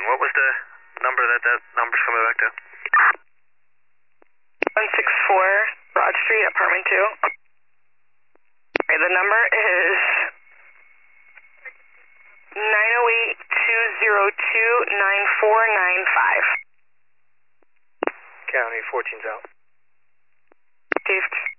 What was the number that number's coming back to? 164 Broad Street, apartment 2. Okay, the number is 908-202-9495. County, 14's out. Dave.